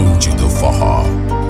bonde do forró.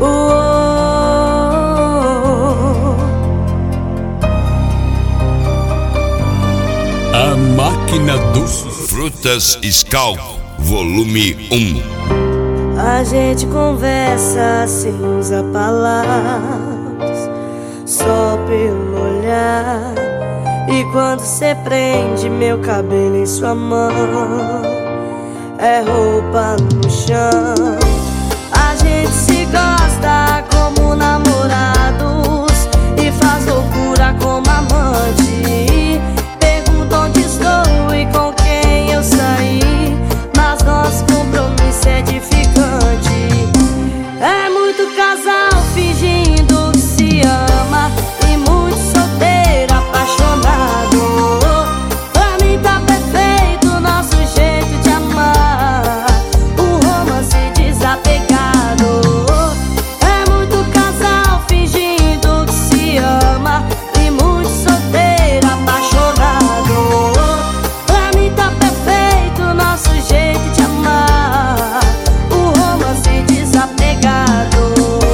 A máquina dos Frutas Skol, volume 1. A gente conversa sem usar palavras, só pelo olhar. E quando cê prende meu cabelo em sua mão, é roupa no chão. A gente se gosta como namorados e faz loucura como amante. Pergunta onde estou e com quem eu saí, mas nosso compromisso é edificante. É muito casal fingindo que se ama e muito solteiro apaixonado. Pra mim tá perfeito o nosso jeito de amar, um romance desapegado. É muito casal fingindo que se ama e muito solteiro apaixonado. Pra mim tá perfeito o nosso jeito de amar, um romance desapegado.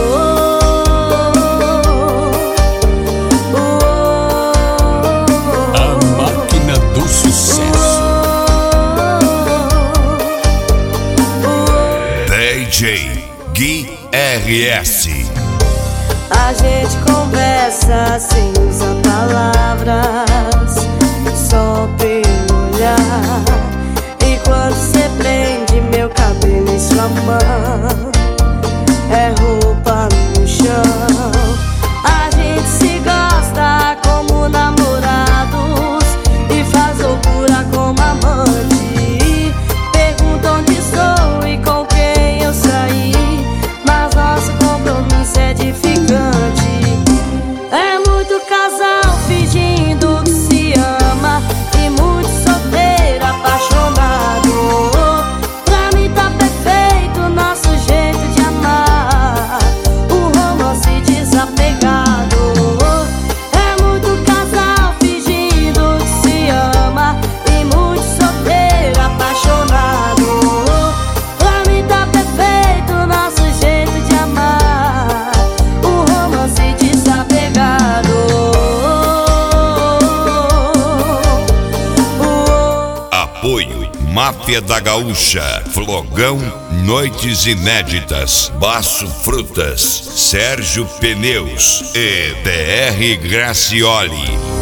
A máquina do sucesso. DJ Gui RS. A gente conversa sem usar palavras, só pelo olhar. E quando cê prende meu cabelo em sua mão, é roupa no chão. A gente se gosta como namorados e faz loucura como amante. Pergunta onde estou e com quem eu saí, mas nosso compromisso é edificante. É muito casal fingindo que se ama e muito solteiro apaixonado. Pra mim tá perfeito o nosso jeito de amar, um romance desapegado. É muito casal fingindo que se ama e muito solteiro apaixonado. Pra mim tá perfeito o nosso jeito de amar, um romance desapegado. Apoio Máfia da Gaúcha, Flogão, Noites Inéditas, Baço Frutas, Sérgio Pneus e DR Gracioli.